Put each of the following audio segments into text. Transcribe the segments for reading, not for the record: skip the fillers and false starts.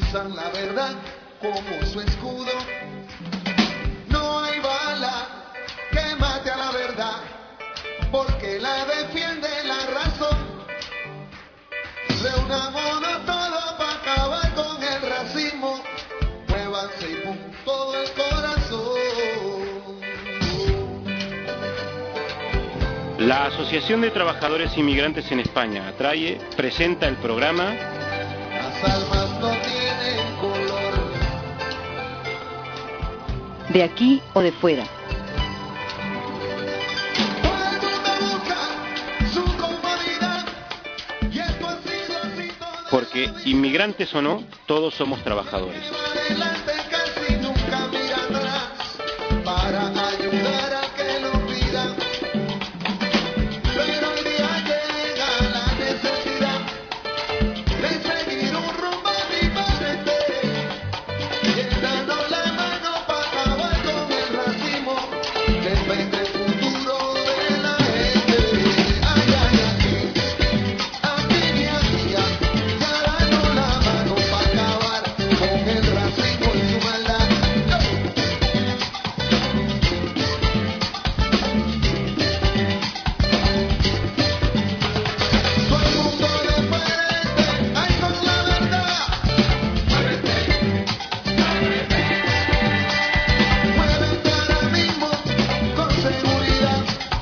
usan la verdad como su escudo. No hay bala que mate a la verdad, porque la defiende la razón. Reunámonos todos para acabar con el racismo. Muévanse y pon todo el corazón. La Asociación de Trabajadores Inmigrantes en España, ATRAE, presenta el programa Las almas no tienen color. De aquí o de fuera. Todo el mundo busca su comodidad, y esto ha sido así toda porque, inmigrantes o no, todos somos trabajadores. adelante, casi nunca mira atrás, para ayudar a que lo pidan. Pero el día llega la necesidad de seguir un rumbo diferente, dando la mano para acabar con el racismo. Depende el futuro de la gente. Ay, ay, aquí y allá, ya dando la mano para acabar con el racismo y su maldad. Todo el mundo diferente, ay, con la verdad. Muévete ahora mismo con seguridad.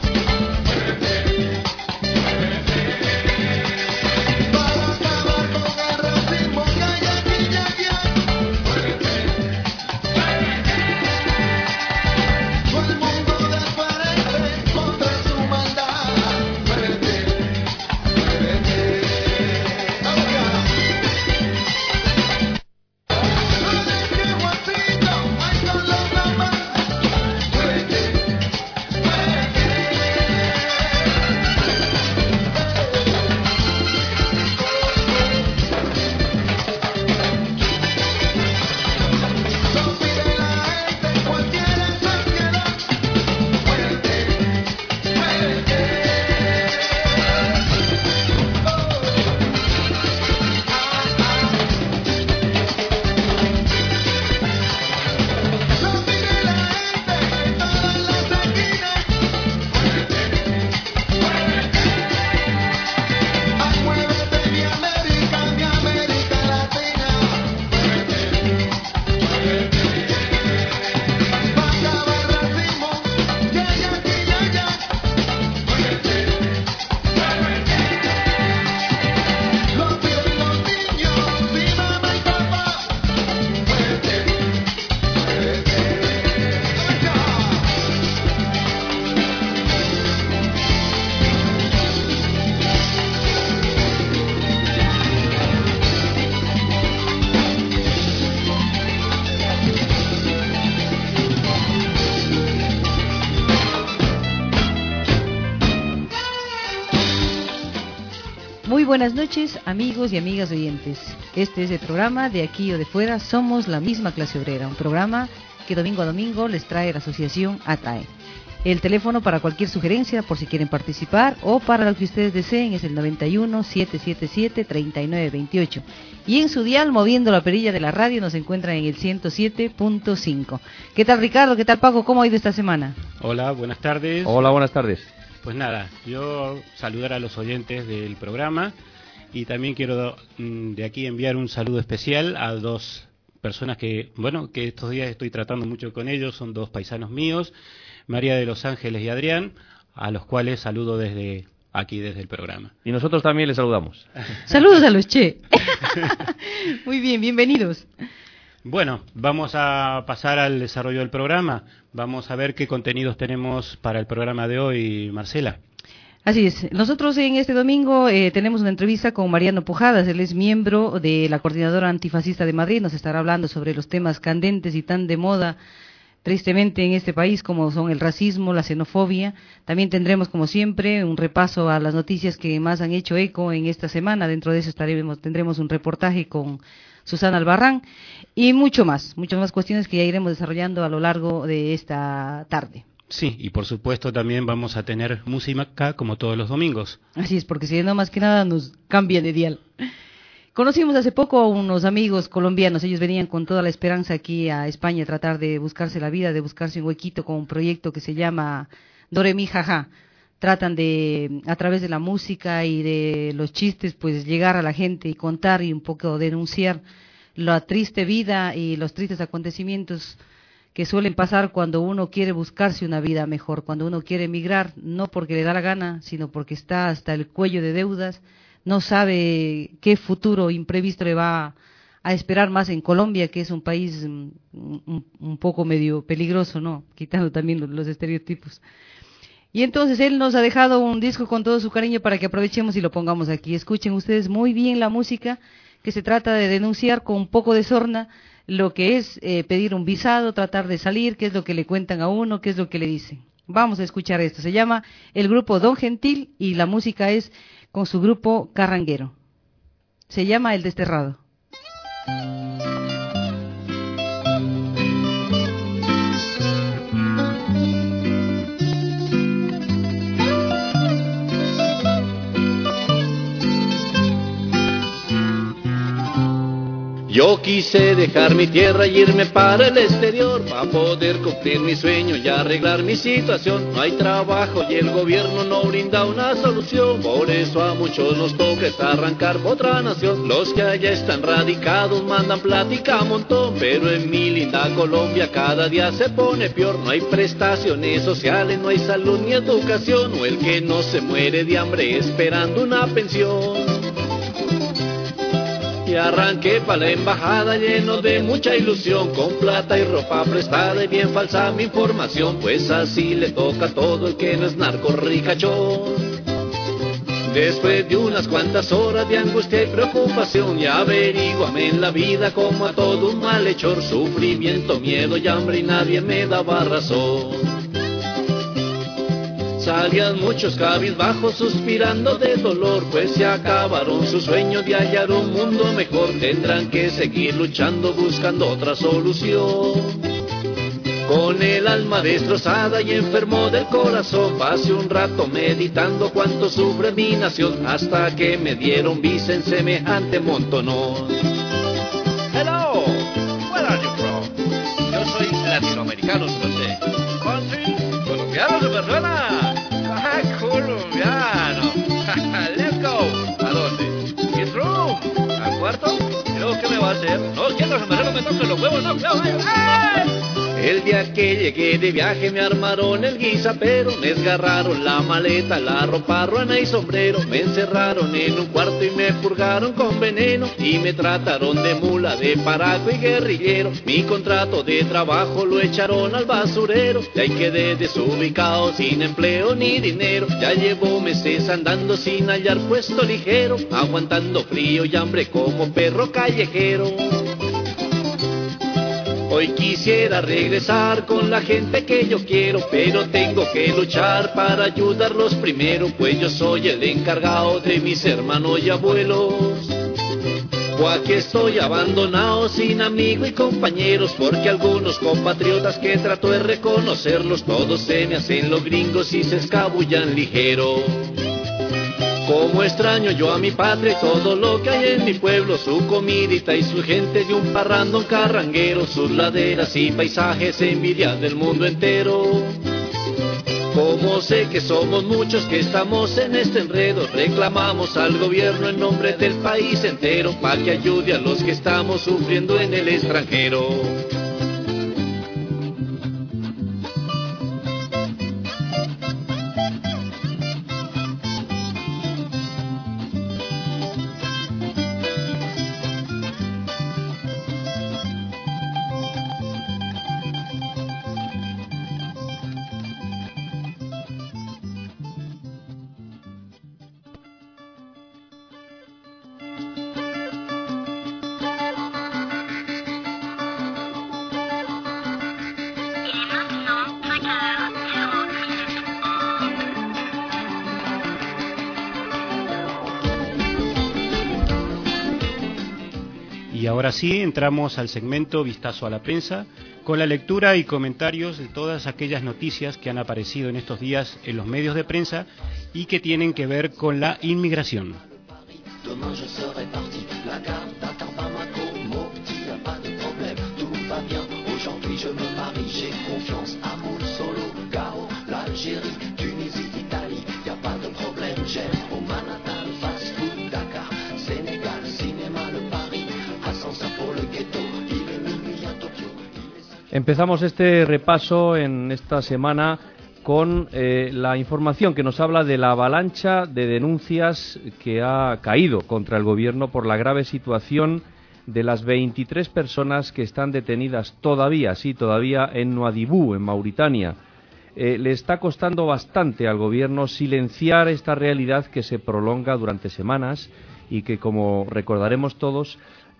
Para acabar con el racismo que hay aquí y allá. Todo el mundo diferente contra su maldad. Muévete. Ahora. No dejes guasito, ay, con los demás. Muévete. No pide la gente cualquier sociedad. Muévete. No pide la gente en todas las esquinas. Ay, muévete mi América Latina. Pa' acabar el racismo que hay aquí y allá. Lo piden los niños, mi mamá y papá. Muy buenas noches, amigos y amigas oyentes. Este es el programa De Aquí o de Fuera, somos la misma clase obrera. Un programa que domingo a domingo les trae la asociación ATRAE. El teléfono para cualquier sugerencia, por si quieren participar, o para lo que ustedes deseen, es el 91-777-3928. Y en su dial, moviendo la perilla de la radio, nos encuentran en el 107.5. ¿Qué tal, Ricardo? ¿Qué tal, Paco? ¿Cómo ha ido esta semana? Hola, buenas tardes. Hola, buenas tardes. Pues nada, yo saludar a los oyentes del programa y también quiero de aquí enviar un saludo especial a dos personas que estos días estoy tratando mucho con ellos, son dos paisanos míos, María de los Ángeles y Adrián, a los cuales saludo desde aquí, desde el programa. Y nosotros también les saludamos. Saludos a los Che. Muy bien, bienvenidos. Bueno, vamos a pasar al desarrollo del programa. Vamos a ver qué contenidos tenemos para el programa de hoy, Marcela. Así es. Nosotros en este domingo tenemos una entrevista con Mariano Pujadas. Él es miembro de la Coordinadora Antifascista de Madrid. Nos estará hablando sobre los temas candentes y tan de moda, tristemente, en este país, como son el racismo, la xenofobia. También tendremos, como siempre, un repaso a las noticias que más han hecho eco en esta semana. Dentro de eso tendremos un reportaje con Susana Albarrán y muchas más cuestiones que ya iremos desarrollando a lo largo de esta tarde. Sí, y por supuesto también vamos a tener música como todos los domingos. Así es, porque si no, más que nada nos cambia de dial. Conocimos hace poco a unos amigos colombianos, ellos venían con toda la esperanza aquí a España a tratar de buscarse la vida, de buscarse un huequito con un proyecto que se llama Do Re Mi Ja Ja. Tratan de, a través de la música y de los chistes, pues llegar a la gente y contar y un poco denunciar la triste vida y los tristes acontecimientos que suelen pasar cuando uno quiere buscarse una vida mejor, cuando uno quiere emigrar, no porque le da la gana, sino porque está hasta el cuello de deudas, no sabe qué futuro imprevisto le va a esperar más en Colombia, que es un país un poco medio peligroso, ¿no? Quitando también los estereotipos. Y entonces él nos ha dejado un disco con todo su cariño para que aprovechemos y lo pongamos aquí. Escuchen ustedes muy bien la música, que se trata de denunciar con un poco de sorna lo que es pedir un visado, tratar de salir, qué es lo que le cuentan a uno, qué es lo que le dicen. Vamos a escuchar esto. Se llama el grupo Don Gentil y la música es con su grupo Carranguero. Se llama El Desterrado. Yo quise dejar mi tierra y irme para el exterior, para poder cumplir mi sueño y arreglar mi situación. No hay trabajo y el gobierno no brinda una solución, por eso a muchos nos toca arrancar por otra nación. Los que allá están radicados mandan plática a montón, pero en mi linda Colombia cada día se pone peor. No hay prestaciones sociales, no hay salud ni educación, o el que no se muere de hambre esperando una pensión. Y arranqué para la embajada lleno de mucha ilusión, con plata y ropa prestada y bien falsa mi información, pues así le toca a todo el que no es narco ricachón. Después de unas cuantas horas de angustia y preocupación, ya averíguame en la vida como a todo un malhechor, sufrimiento, miedo y hambre y nadie me daba razón. Salían muchos cabizbajos suspirando de dolor, pues se acabaron sus sueños de hallar un mundo mejor. Tendrán que seguir luchando buscando otra solución. Con el alma destrozada y enfermo del corazón, pasé un rato meditando cuánto sufre mi nación, hasta que me dieron visa en semejante montonón. Hello, where are you from? Yo soy latinoamericano, no sé. Country, colombiano de persona. Ah, colombiano. Let's go. ¿A dónde? His room. ¿Al cuarto? Creo que me va a hacer. No quiero que me toque los huevos, no. ¡Ay! El día que llegué de viaje me armaron el guisapero, me desgarraron la maleta, la ropa, ruana y sombrero, me encerraron en un cuarto y me purgaron con veneno, y me trataron de mula, de paraco y guerrillero. Mi contrato de trabajo lo echaron al basurero, y ahí quedé desubicado, sin empleo ni dinero. Ya llevo meses andando sin hallar puesto ligero, aguantando frío y hambre como perro callejero. Hoy quisiera regresar con la gente que yo quiero, pero tengo que luchar para ayudarlos primero, pues yo soy el encargado de mis hermanos y abuelos. O aquí estoy abandonado sin amigos y compañeros, porque algunos compatriotas que trato de reconocerlos, todos se me hacen los gringos y se escabullan ligero. Como extraño yo a mi patria y todo lo que hay en mi pueblo, su comidita y su gente de un parrandón carranguero, sus laderas y paisajes envidia del mundo entero. Como sé que somos muchos que estamos en este enredo, reclamamos al gobierno en nombre del país entero, para que ayude a los que estamos sufriendo en el extranjero. Y ahora sí, entramos al segmento Vistazo a la Prensa, con la lectura y comentarios de todas aquellas noticias que han aparecido en estos días en los medios de prensa y que tienen que ver con la inmigración. Demain je serai parti, la j'ai confiance, amour, solo, Gao, l'Algérie, Tunisie, Italie, y a pas de problème, j'aime au Manhattan, fast food, Dakar, Sénégal, cinéma, le Paris, ascenseur pour le ghetto, il est minuit à Tokyo. Empezamos este repaso en esta semana con la información que nos habla de la avalancha de denuncias que ha caído contra el gobierno por la grave situación de las 23 personas que están detenidas todavía en Nouadhibou, en Mauritania. Le está costando bastante al gobierno silenciar esta realidad que se prolonga durante semanas y que, como recordaremos todos,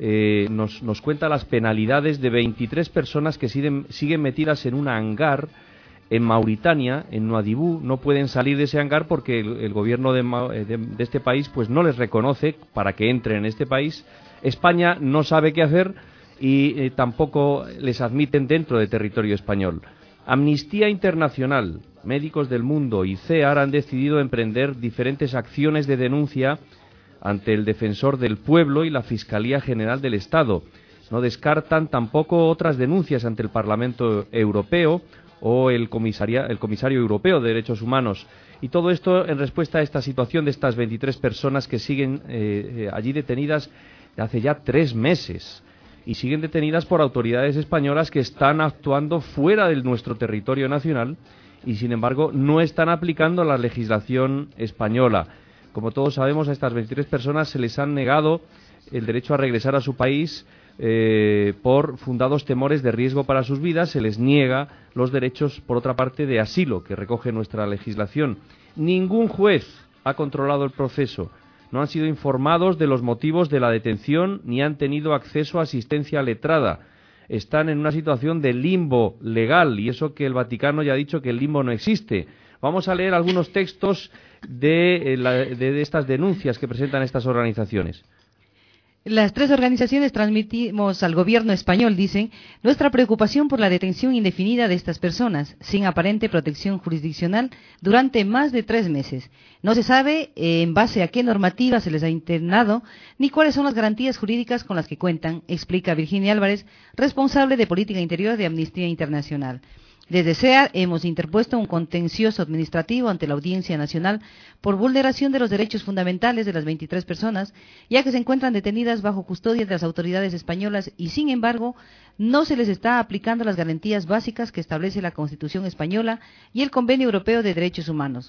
nos cuenta las penalidades de 23 personas que siguen metidas en un hangar en Mauritania, en Nouadhibou. No pueden salir de ese hangar porque el gobierno de este país pues no les reconoce para que entren en este país. España no sabe qué hacer y tampoco les admiten dentro de territorio español. Amnistía Internacional, Médicos del Mundo y CEAR han decidido emprender diferentes acciones de denuncia ante el Defensor del Pueblo y la Fiscalía General del Estado. No descartan tampoco otras denuncias ante el Parlamento Europeo o el Comisario Europeo de Derechos Humanos. Y todo esto en respuesta a esta situación de estas 23 personas que siguen allí detenidas hace ya 3 meses. Y siguen detenidas por autoridades españolas que están actuando fuera de nuestro territorio nacional y, sin embargo, no están aplicando la legislación española. Como todos sabemos, a estas 23 personas se les han negado el derecho a regresar a su país por fundados temores de riesgo para sus vidas. Se les niega los derechos, por otra parte, de asilo que recoge nuestra legislación. Ningún juez ha controlado el proceso. No han sido informados de los motivos de la detención ni han tenido acceso a asistencia letrada. Están en una situación de limbo legal, y eso que el Vaticano ya ha dicho que el limbo no existe. Vamos a leer algunos textos de estas denuncias que presentan estas organizaciones. Las 3 organizaciones transmitimos al gobierno español, dicen, nuestra preocupación por la detención indefinida de estas personas, sin aparente protección jurisdiccional, durante más de 3 meses. No se sabe en base a qué normativa se les ha internado, ni cuáles son las garantías jurídicas con las que cuentan, explica Virginia Álvarez, responsable de Política Interior de Amnistía Internacional. Desde CEAR hemos interpuesto un contencioso administrativo ante la Audiencia Nacional por vulneración de los derechos fundamentales de las 23 personas, ya que se encuentran detenidas bajo custodia de las autoridades españolas y, sin embargo, no se les está aplicando las garantías básicas que establece la Constitución española y el Convenio Europeo de Derechos Humanos.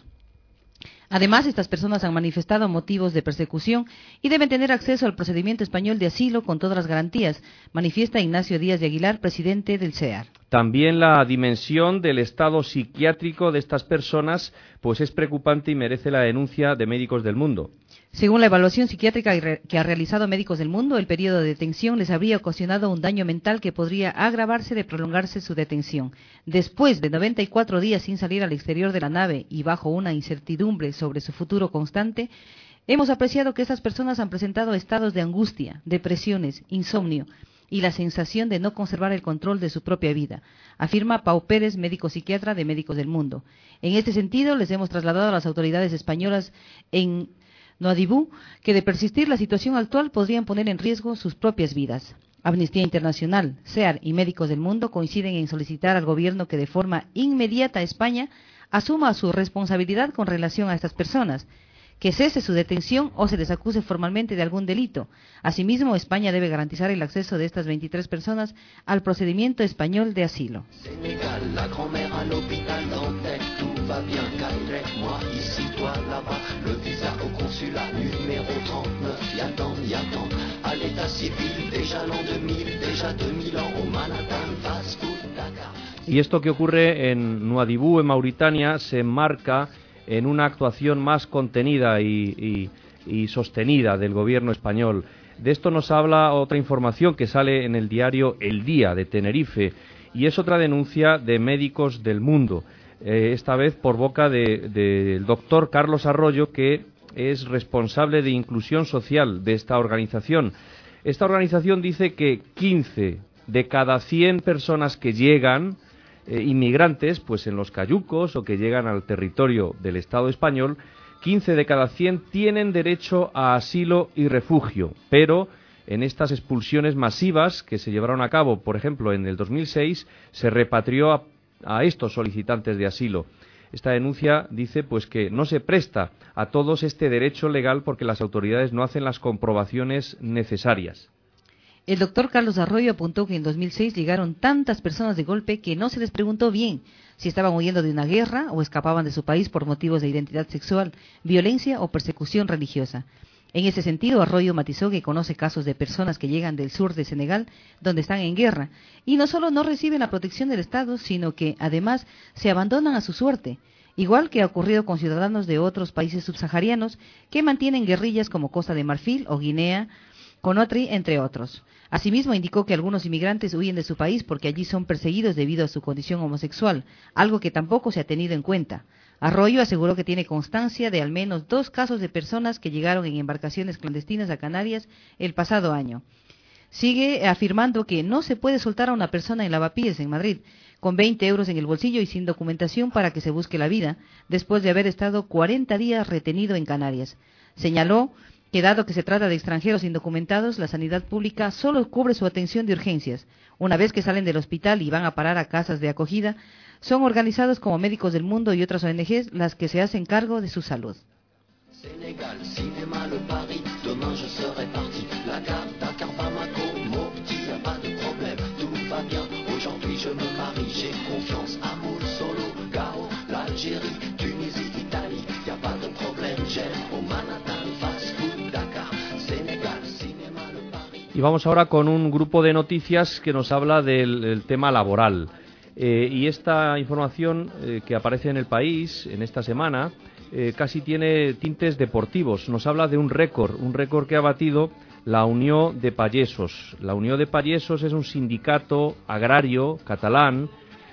Además, estas personas han manifestado motivos de persecución y deben tener acceso al procedimiento español de asilo con todas las garantías, manifiesta Ignacio Díaz de Aguilar, presidente del CEAR. También la dimensión del estado psiquiátrico de estas personas pues es preocupante y merece la denuncia de Médicos del Mundo. Según la evaluación psiquiátrica que ha realizado Médicos del Mundo, el periodo de detención les habría ocasionado un daño mental que podría agravarse de prolongarse su detención. Después de 94 días sin salir al exterior de la nave y bajo una incertidumbre sobre su futuro constante, hemos apreciado que estas personas han presentado estados de angustia, depresiones, insomnio y la sensación de no conservar el control de su propia vida, afirma Pau Pérez, médico psiquiatra de Médicos del Mundo. En este sentido, les hemos trasladado a las autoridades españolas en Nouadhibou que, de persistir la situación actual, podrían poner en riesgo sus propias vidas. Amnistía Internacional, CEAR y Médicos del Mundo coinciden en solicitar al gobierno que de forma inmediata España asuma su responsabilidad con relación a estas personas, que cese su detención o se les acuse formalmente de algún delito. Asimismo, España debe garantizar el acceso de estas 23 personas al procedimiento español de asilo. Sénégal, la grand-mère à l'hôpital Dantec, tout va bien, Caire, moi ici, toi là-bas, le visa au consulat numéro 39, y'attend, à l'état civil, déjà l'an 2000, déjà 2000 ans, au Manhattan, fast food, Dakar. Y esto que ocurre en Nouadhibou, en Mauritania, se enmarca en una actuación más contenida y sostenida del gobierno español. De esto nos habla otra información que sale en el diario El Día de Tenerife, y es otra denuncia de Médicos del Mundo, esta vez por boca del doctor Carlos Arroyo, que es responsable de inclusión social de esta organización. Esta organización dice que 15 de cada 100 personas que llegan, inmigrantes, pues en los cayucos o que llegan al territorio del Estado español, 15 de cada 100 tienen derecho a asilo y refugio, pero En estas expulsiones masivas que se llevaron a cabo, por ejemplo, en el 2006, se repatrió a estos solicitantes de asilo. Esta denuncia dice pues que no se presta a todos este derecho legal porque las autoridades no hacen las comprobaciones necesarias. El doctor Carlos Arroyo apuntó que en 2006 llegaron tantas personas de golpe que no se les preguntó bien si estaban huyendo de una guerra o escapaban de su país por motivos de identidad sexual, violencia o persecución religiosa. En ese sentido, Arroyo matizó que conoce casos de personas que llegan del sur de Senegal, donde están en guerra, y no solo no reciben la protección del Estado, sino que además se abandonan a su suerte, igual que ha ocurrido con ciudadanos de otros países subsaharianos que mantienen guerrillas como Costa de Marfil o Guinea, Conakry, entre otros. Asimismo, indicó que algunos inmigrantes huyen de su país porque allí son perseguidos debido a su condición homosexual, algo que tampoco se ha tenido en cuenta. Arroyo aseguró que tiene constancia de al menos 2 casos de personas que llegaron en embarcaciones clandestinas a Canarias el pasado año. Sigue afirmando que no se puede soltar a una persona en Lavapiés, en Madrid, con 20 euros en el bolsillo y sin documentación para que se busque la vida, después de haber estado 40 días retenido en Canarias. Señaló que dado que se trata de extranjeros indocumentados, la sanidad pública solo cubre su atención de urgencias. Una vez que salen del hospital y van a parar a casas de acogida, son organizados como Médicos del Mundo y otras ONGs las que se hacen cargo de su salud. Sénégal, cinéma, le Paris, demain je serai parti. La gare, Dakar, Bamako, Mopti, y'a pas de problème, tout va bien. Aujourd'hui je me marie, j'ai confiance, amour, solo, Gao, l'Algérie, Tunisie, Italie, y'a pas de problème, j'aime au Manhattan, fast food, Dakar, Sénégal, cinéma, le Paris. Y vamos ahora con un grupo de noticias que nos habla del tema laboral. Y esta información que aparece en El País en esta semana casi tiene tintes deportivos. Nos habla de un récord que ha batido la Unió de Pagesos. La Unió de Pagesos es un sindicato agrario catalán.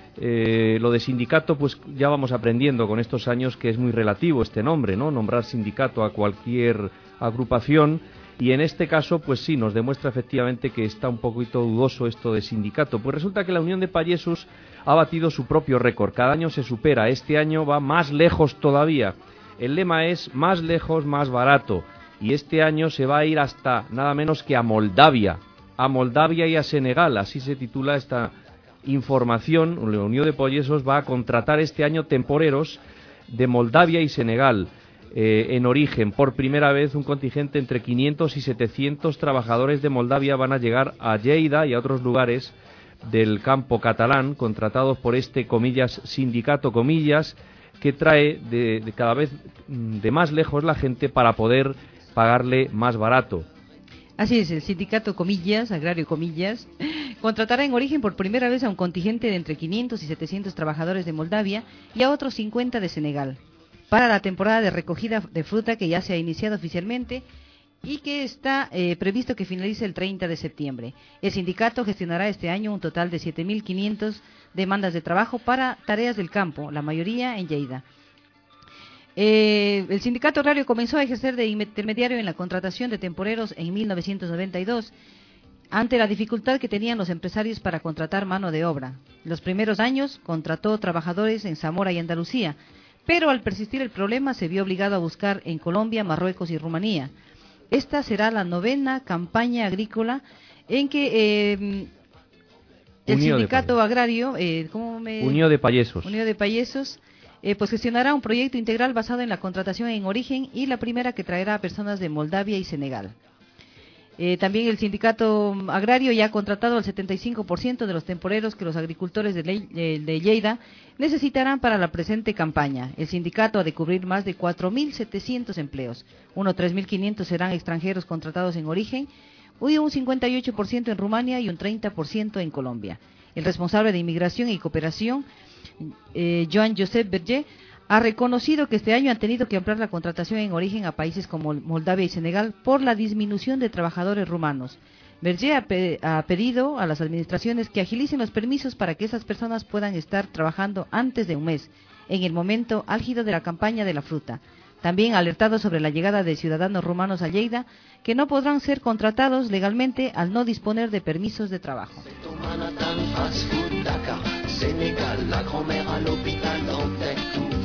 Lo de sindicato, pues ya vamos aprendiendo con estos años que es muy relativo este nombre, ¿no? Nombrar sindicato a cualquier agrupación. Y en este caso, pues sí, nos demuestra efectivamente que está un poquito dudoso esto de sindicato. Pues resulta que la Unión de Pagesos ha batido su propio récord. Cada año se supera. Este año va más lejos todavía. El lema es más lejos, más barato. Y este año se va a ir hasta nada menos que a Moldavia. A Moldavia y a Senegal. Así se titula esta información. La Unión de Pagesos va a contratar este año temporeros de Moldavia y Senegal. En origen, por primera vez, un contingente entre 500 y 700 trabajadores de Moldavia van a llegar a Lleida y a otros lugares del campo catalán, contratados por este, comillas, sindicato, comillas, que trae de cada vez de más lejos la gente para poder pagarle más barato. Así es, el sindicato, comillas, agrario, comillas, contratará en origen por primera vez a un contingente de entre 500 y 700 trabajadores de Moldavia y a otros 50 de Senegal, para la temporada de recogida de fruta que ya se ha iniciado oficialmente y que está previsto que finalice el 30 de septiembre. El sindicato gestionará este año un total de 7.500 demandas de trabajo para tareas del campo, la mayoría en Lleida. El sindicato agrario comenzó a ejercer de intermediario en la contratación de temporeros en 1992, ante la dificultad que tenían los empresarios para contratar mano de obra. Los primeros años contrató trabajadores en Zamora y Andalucía, pero al persistir el problema se vio obligado a buscar en Colombia, Marruecos y Rumanía. Esta será la 9ª campaña agrícola en que el sindicato agrario, Unión de Pagesos, pues gestionará un proyecto integral basado en la contratación en origen y la primera que traerá a personas de Moldavia y Senegal. También el sindicato agrario ya ha contratado al 75% de los temporeros que los agricultores de Lleida necesitarán para la presente campaña. El sindicato ha de cubrir más de 4.700 empleos. Unos 3.500 serán extranjeros contratados en origen, y un 58% en Rumania y un 30% en Colombia. El responsable de Inmigración y Cooperación, Joan Josep Berger, ha reconocido que este año han tenido que ampliar la contratación en origen a países como Moldavia y Senegal por la disminución de trabajadores rumanos. Berger ha pedido a las administraciones que agilicen los permisos para que esas personas puedan estar trabajando antes de un mes, en el momento álgido de la campaña de la fruta. También ha alertado sobre la llegada de ciudadanos rumanos a Lleida, que no podrán ser contratados legalmente al no disponer de permisos de trabajo.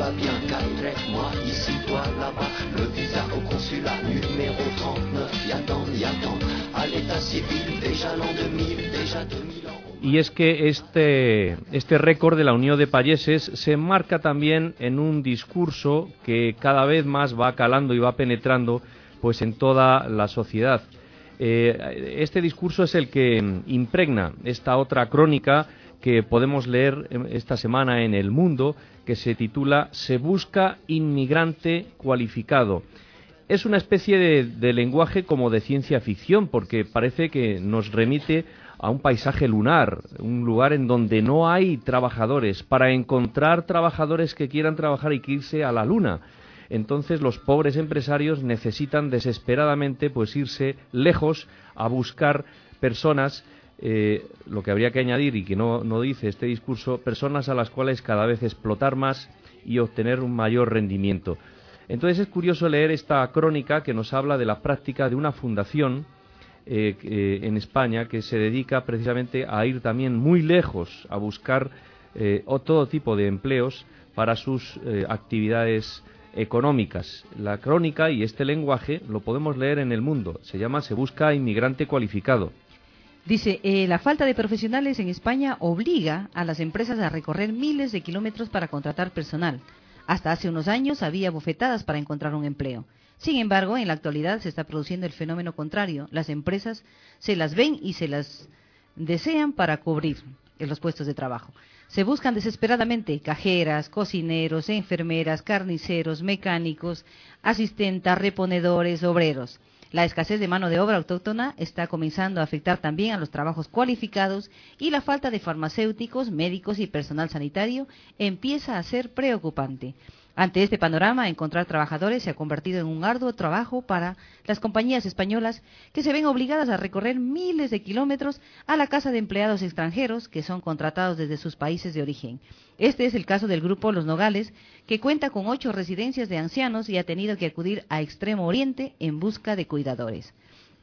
va bien, 4 mois ici, toi là-bas, le visa au consulat numéro 39, y attend, à l'état civil, déjà l'an 2000, déjà 2000 ans. Y es que este récord de la Unión de Payeses se enmarca también en un discurso que cada vez más va calando y va penetrando pues en toda la sociedad. Este discurso es el que impregna esta otra crónica que podemos leer esta semana en El Mundo, que se titula Se busca inmigrante cualificado. Es una especie de lenguaje como de ciencia ficción, porque parece que nos remite a un paisaje lunar, un lugar en donde no hay trabajadores, para encontrar trabajadores que quieran trabajar y que irse a la luna. Entonces los pobres empresarios necesitan desesperadamente pues irse lejos a buscar personas, lo que habría que añadir y que no dice este discurso, personas a las cuales cada vez explotar más y obtener un mayor rendimiento. Entonces es curioso leer esta crónica que nos habla de la práctica de una fundación en España que se dedica precisamente a ir también muy lejos a buscar todo tipo de empleos para sus actividades económicas. La crónica y este lenguaje lo podemos leer en El Mundo. Se llama Se busca inmigrante cualificado. Dice, la falta de profesionales en España obliga a las empresas a recorrer miles de kilómetros para contratar personal. Hasta hace unos años había bofetadas para encontrar un empleo. Sin embargo, en la actualidad se está produciendo el fenómeno contrario. Las empresas se las ven y se las desean para cubrir los puestos de trabajo. Se buscan desesperadamente cajeras, cocineros, enfermeras, carniceros, mecánicos, asistentes, reponedores, obreros. La escasez de mano de obra autóctona está comenzando a afectar también a los trabajos cualificados y la falta de farmacéuticos, médicos y personal sanitario empieza a ser preocupante. Ante este panorama, encontrar trabajadores se ha convertido en un arduo trabajo para las compañías españolas que se ven obligadas a recorrer miles de kilómetros a la casa de empleados extranjeros que son contratados desde sus países de origen. Este es el caso del grupo Los Nogales, que cuenta con 8 residencias de ancianos y ha tenido que acudir a Extremo Oriente en busca de cuidadores.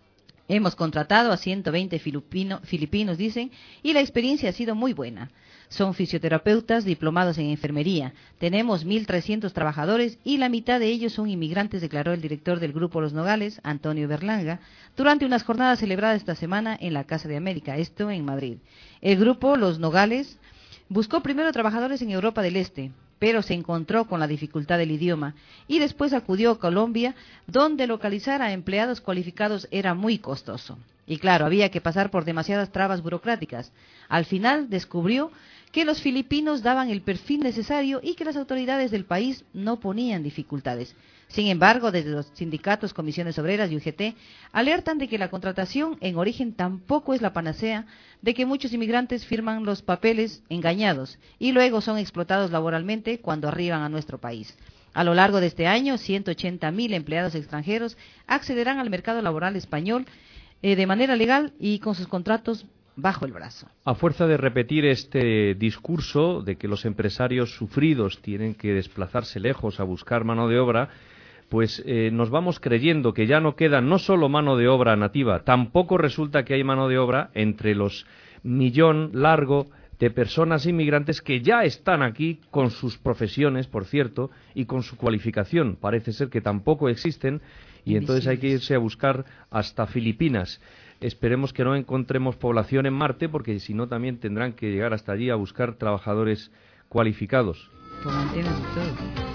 Hemos contratado a 120 filipinos, dicen, y la experiencia ha sido muy buena. Son fisioterapeutas diplomados en enfermería. Tenemos 1.300 trabajadores y la mitad de ellos son inmigrantes, declaró el director del Grupo Los Nogales, Antonio Berlanga, durante unas jornadas celebradas esta semana en la Casa de América, esto en Madrid. El Grupo Los Nogales buscó primero trabajadores en Europa del Este, pero se encontró con la dificultad del idioma y después acudió a Colombia, donde localizar a empleados cualificados era muy costoso. Y claro, había que pasar por demasiadas trabas burocráticas. Al final descubrió que los filipinos daban el perfil necesario y que las autoridades del país no ponían dificultades. Sin embargo, desde los sindicatos, comisiones obreras y UGT alertan de que la contratación en origen tampoco es la panacea, de que muchos inmigrantes firman los papeles engañados y luego son explotados laboralmente cuando arriban a nuestro país. A lo largo de este año, 180.000 empleados extranjeros accederán al mercado laboral español de manera legal y con sus contratos bajo el brazo. A fuerza de repetir este discurso de que los empresarios sufridos tienen que desplazarse lejos a buscar mano de obra, pues nos vamos creyendo que ya no queda no solo mano de obra nativa, tampoco resulta que hay mano de obra entre los millón largo de personas inmigrantes que ya están aquí con sus profesiones, por cierto, y con su cualificación. Parece ser que tampoco existen y entonces hay que irse a buscar hasta Filipinas. Esperemos que no encontremos población en Marte, porque si no también tendrán que llegar hasta allí a buscar trabajadores cualificados. Con antenas y todo.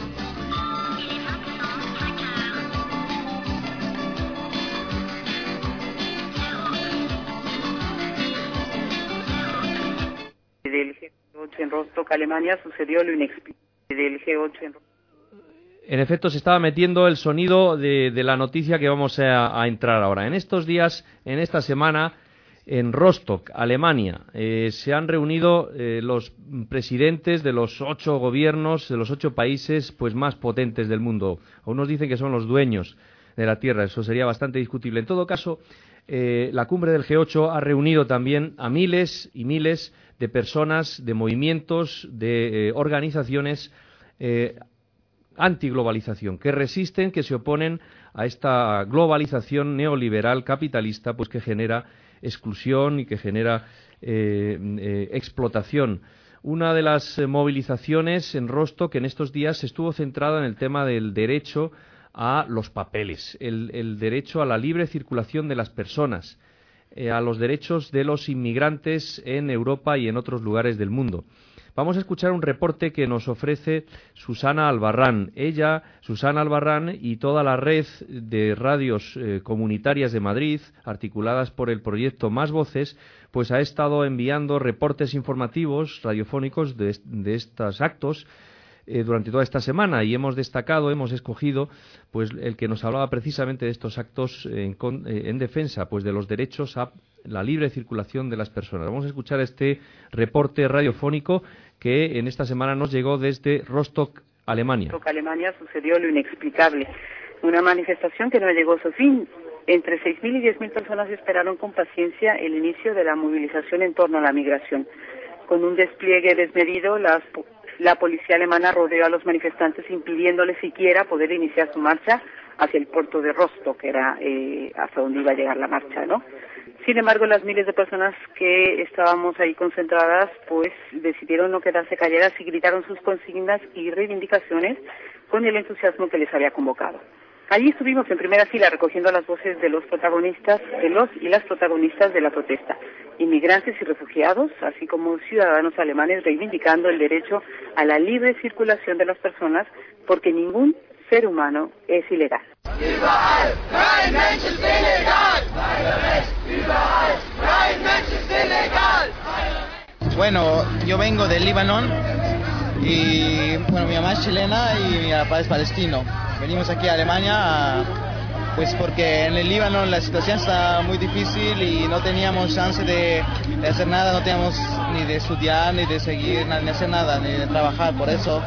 Del G8 en Rostock, Alemania, sucedió lo inexplicable del G8 en Rostock. En efecto, se estaba metiendo el sonido de la noticia que vamos a entrar ahora. En estos días, en esta semana, en Rostock, Alemania, se han reunido los presidentes de los 8 gobiernos, de los 8 países pues más potentes del mundo. Algunos dicen que son los dueños de la Tierra, eso sería bastante discutible. En todo caso, la cumbre del G8 ha reunido también a miles y miles de personas, de movimientos, de organizaciones antiglobalización, que resisten, que se oponen a esta globalización neoliberal capitalista, pues que genera exclusión y que genera explotación. una de las movilizaciones en Rostock en estos días estuvo centrada en el tema del derecho a los papeles, el derecho a la libre circulación de las personas, a los derechos de los inmigrantes en Europa y en otros lugares del mundo. Vamos a escuchar un reporte que nos ofrece Susana Albarrán. Ella, Susana Albarrán y toda la red de radios comunitarias de Madrid, articuladas por el proyecto Más Voces, pues ha estado enviando reportes informativos radiofónicos de estos actos durante toda esta semana, y hemos escogido pues el que nos hablaba precisamente de estos actos en defensa pues de los derechos a la libre circulación de las personas. Vamos a escuchar este reporte radiofónico que en esta semana nos llegó desde Rostock, Alemania. En Rostock, Alemania, sucedió lo inexplicable. Una manifestación que no llegó a su fin. Entre 6.000 y 10.000 personas esperaron con paciencia el inicio de la movilización en torno a la migración. Con un despliegue desmedido, la policía alemana rodeó a los manifestantes impidiéndoles siquiera poder iniciar su marcha hacia el puerto de Rostock, que era hasta donde iba a llegar la marcha, ¿no? Sin embargo, las miles de personas que estábamos ahí concentradas, pues decidieron no quedarse calladas y gritaron sus consignas y reivindicaciones con el entusiasmo que les había convocado. Allí estuvimos en primera fila recogiendo las voces de los protagonistas, de los y las protagonistas de la protesta, inmigrantes y refugiados, así como ciudadanos alemanes reivindicando el derecho a la libre circulación de las personas, porque ningún ser humano es ilegal. Überall, kein Mensch ist illegal. Überall, kein Mensch ist illegal. Bueno, yo vengo del Líbano y bueno, mi mamá es chilena y mi papá es palestino. Venimos aquí a Alemania pues porque en el Líbano la situación está muy difícil y no teníamos chance de hacer nada, no teníamos ni de estudiar, ni de seguir, ni de hacer nada, ni de trabajar. Por eso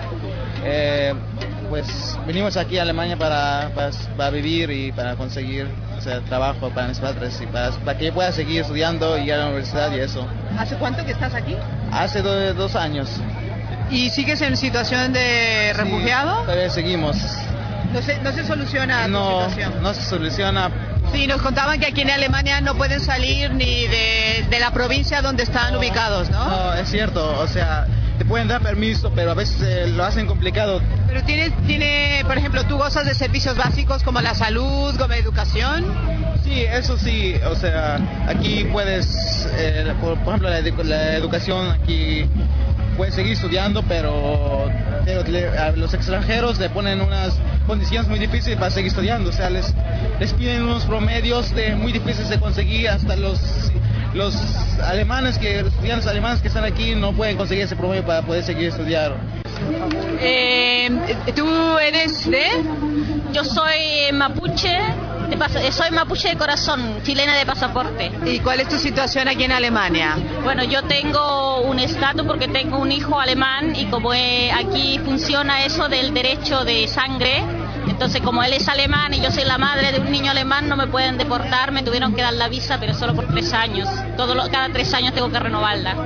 pues venimos aquí a Alemania para vivir y para conseguir trabajo para mis padres y para que yo pueda seguir estudiando y ir a la universidad y eso. ¿Hace cuánto que estás aquí? Hace 2 años. ¿Y sigues en situación de refugiado? Sí, todavía seguimos. No se soluciona tu situación. No se soluciona. Sí, nos contaban que aquí en Alemania no pueden salir ni de la provincia donde están ubicados, ¿no? No, es cierto, o sea, te pueden dar permiso, pero a veces lo hacen complicado. Pero por ejemplo, ¿tú gozas de servicios básicos como la salud, como educación? Sí, eso sí, o sea, aquí puedes, por ejemplo, la educación aquí puedes seguir estudiando, pero a los extranjeros le ponen unas condiciones muy difíciles para seguir estudiando, o sea, les piden unos promedios muy difíciles de conseguir, hasta los estudiantes alemanes que están aquí no pueden conseguir ese promedio para poder seguir estudiando. ¿Tú eres de? Yo soy mapuche. Soy mapuche de corazón, chilena de pasaporte. ¿Y cuál es tu situación aquí en Alemania? Bueno, yo tengo un estatus porque tengo un hijo alemán y como aquí funciona eso del derecho de sangre, entonces como él es alemán y yo soy la madre de un niño alemán, no me pueden deportar, me tuvieron que dar la visa, pero solo por 3 años. Cada 3 años tengo que renovarla.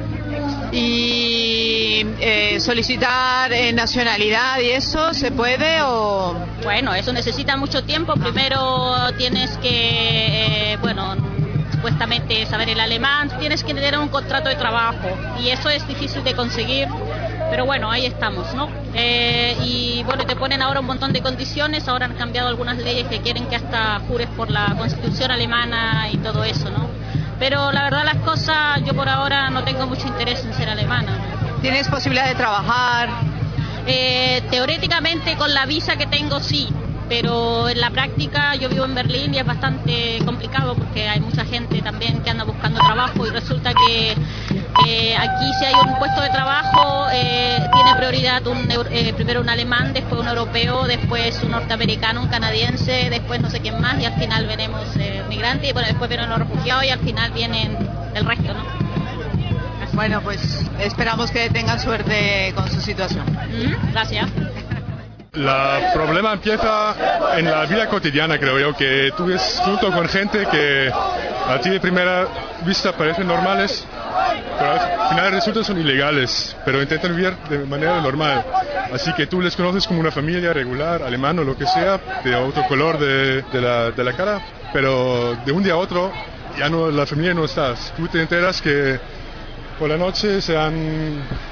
¿Y solicitar nacionalidad y eso se puede o...? Bueno, eso necesita mucho tiempo. Primero tienes que, supuestamente saber el alemán, tienes que tener un contrato de trabajo y eso es difícil de conseguir, pero bueno, ahí estamos, ¿no? Y bueno, te ponen ahora un montón de condiciones, ahora han cambiado algunas leyes que quieren que hasta jures por la Constitución alemana y todo eso, ¿no? Pero la verdad las cosas, yo por ahora no tengo mucho interés en ser alemana. ¿Tienes posibilidad de trabajar? Teóricamente con la visa que tengo sí, pero en la práctica yo vivo en Berlín y es bastante complicado porque hay mucha gente también que anda buscando trabajo y resulta que aquí si hay un puesto de trabajo tiene prioridad primero un alemán, después un europeo, después un norteamericano, un canadiense, después no sé quién más y al final veremos migrantes y bueno, después vienen los refugiados y al final vienen el resto, ¿no? Bueno, pues esperamos que tengan suerte con su situación. Gracias. El problema empieza en la vida cotidiana, creo yo, que tú ves junto con gente que a ti de primera vista parecen normales, pero al final resulta son ilegales, pero intentan vivir de manera normal. Así que tú les conoces como una familia regular, alemán o lo que sea, de otro color de la cara, pero de un día a otro ya no, la familia no estás. Tú te enteras que por la noche se han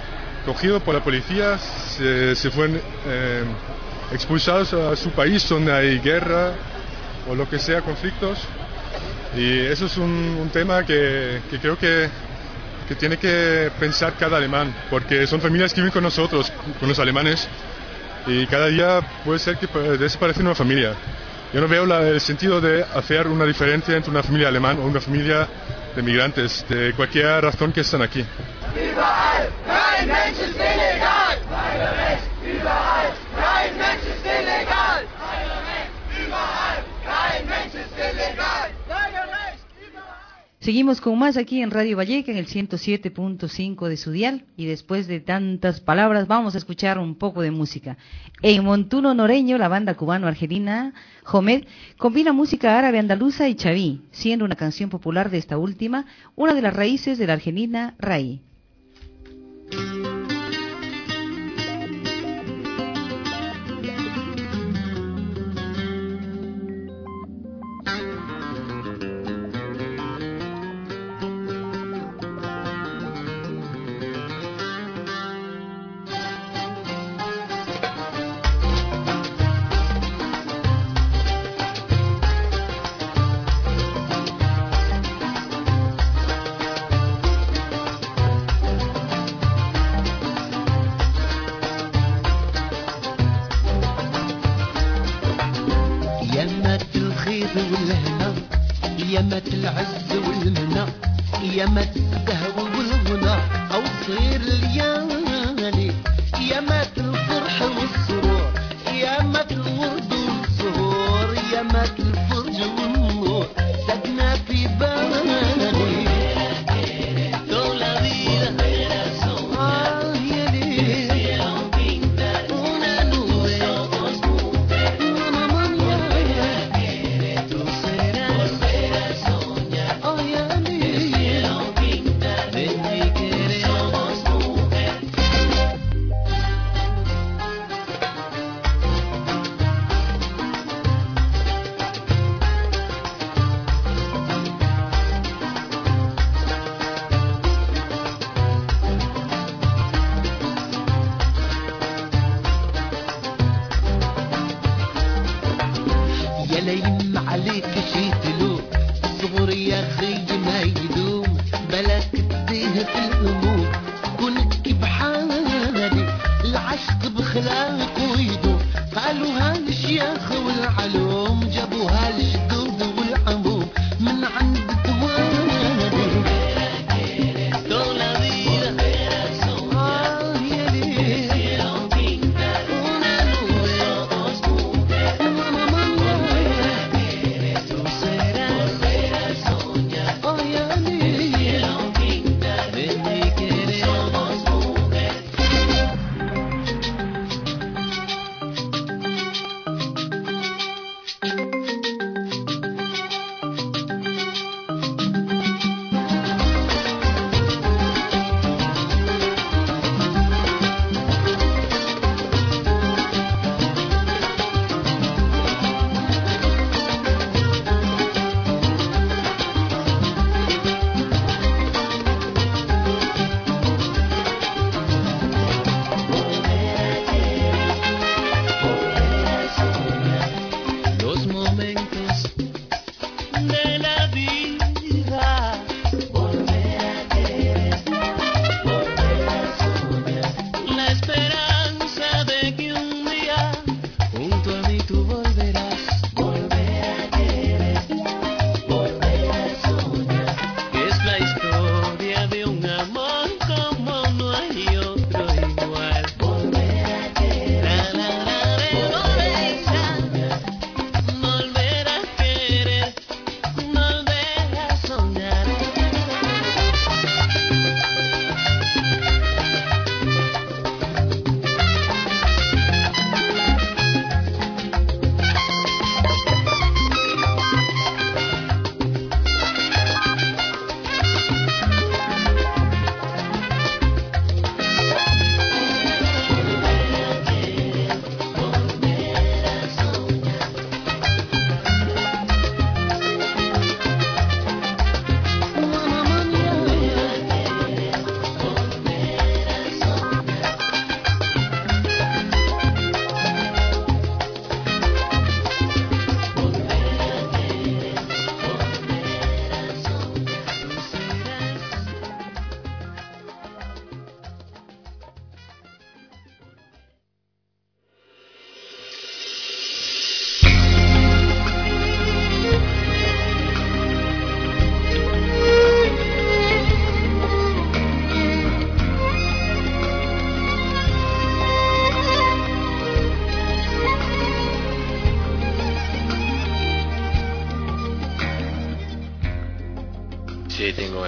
cogidos por la policía, se fueron expulsados a su país donde hay guerra o lo que sea, conflictos. Y eso es un tema que creo que tiene que pensar cada alemán, porque son familias que viven con nosotros, con los alemanes, y cada día puede ser que desaparezca una familia. Yo no veo el sentido de hacer una diferencia entre una familia alemana o una familia de migrantes, de cualquier razón que están aquí. Überall, kein Mensch ist illegal! Überall, kein Mensch ist illegal! Überall, kein Mensch ist illegal! Seguimos con más aquí en Radio Valleca, en el 107.5 de su dial, y después de tantas palabras vamos a escuchar un poco de música. En Montuno Noreño, la banda cubano-argelina Jomed combina música árabe andaluza y chaví, siendo una canción popular de esta última una de las raíces de la argelina raí. يمت العز والمنى يمت السهو والغنى او تصير الليالي يمت الفرح والسرور يمت الورد والزهور يمت الفرج والنور سكنة في بالي toda vida make it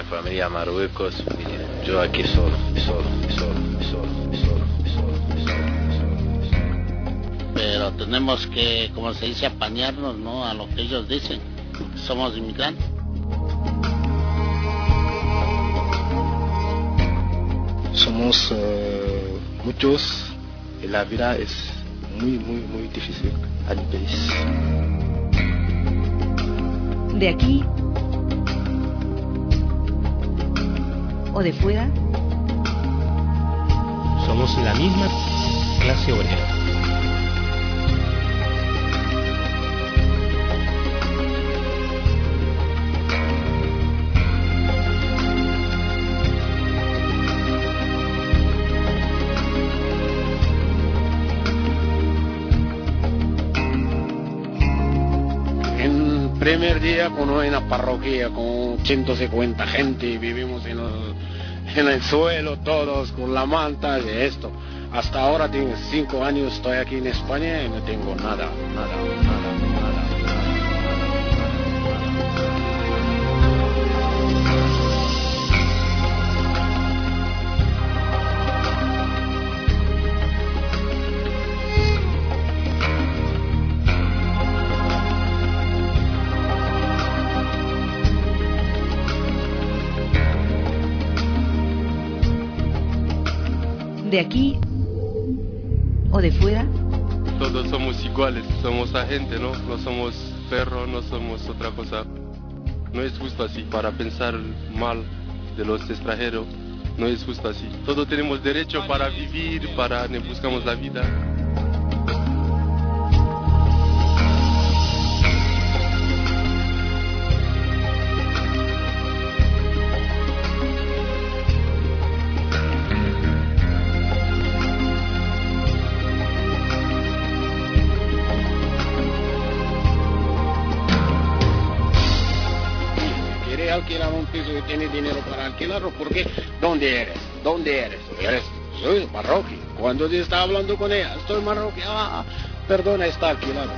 familia a Marruecos y yo aquí solo. Pero tenemos que, como se dice, apañarnos, ¿no? A lo que ellos dicen. Somos inmigrantes. Somos muchos y la vida es muy difícil al país. ¿De aquí o de fuera? Somos la misma clase obrera. Primer día cuando en la parroquia con 150 gente y vivimos en el suelo todos con la manta de esto. Hasta ahora tengo 5 años, estoy aquí en España y no tengo nada. ¿De aquí o de fuera? Todos somos iguales, somos la gente, ¿no? No somos perros, no somos otra cosa. No es justo así, para pensar mal de los extranjeros, no es justo así. Todos tenemos derecho para vivir, buscamos la vida. Alquilar un piso y tiene dinero para alquilarlo, porque ¿dónde eres? Soy marroquí. Cuando yo estaba hablando con ella, estoy marroquí, perdona, está alquilado.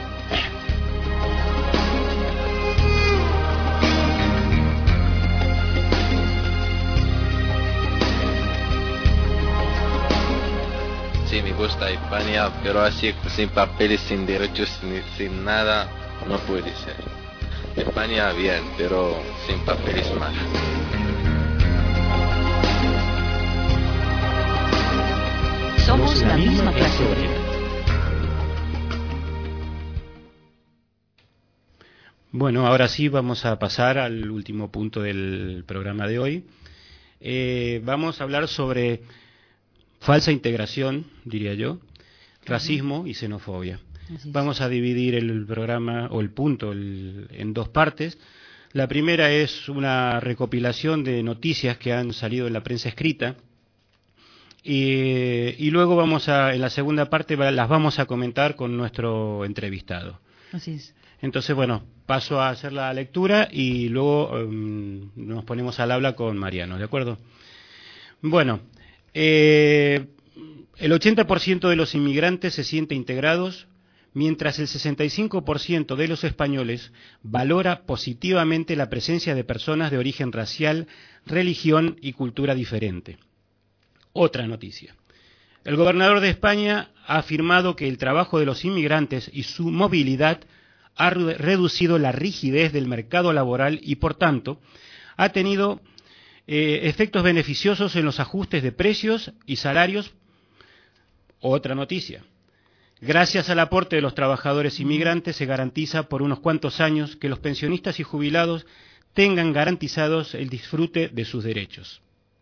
Sí, me gusta España, pero así sin papeles, sin derechos, sin nada, no puede ser. España bien, pero sin papeles mal. Somos la misma clase obrera. Bueno, ahora sí vamos a pasar al último punto del programa de hoy. Vamos a hablar sobre falsa integración, diría yo, racismo y xenofobia. Vamos a dividir el programa o el punto en 2 partes. La primera es una recopilación de noticias que han salido en la prensa escrita y luego en la segunda parte las vamos a comentar con nuestro entrevistado. Así es. Entonces, bueno, paso a hacer la lectura y luego nos ponemos al habla con Mariano, ¿de acuerdo? Bueno, el 80% de los inmigrantes se siente integrados, mientras el 65% de los españoles valora positivamente la presencia de personas de origen racial, religión y cultura diferente. Otra noticia. El gobernador de España ha afirmado que el trabajo de los inmigrantes y su movilidad ha reducido la rigidez del mercado laboral y, por tanto, ha tenido efectos beneficiosos en los ajustes de precios y salarios. Otra noticia. Gracias al aporte de los trabajadores inmigrantes se garantiza por unos cuantos años que los pensionistas y jubilados tengan garantizados el disfrute de sus derechos.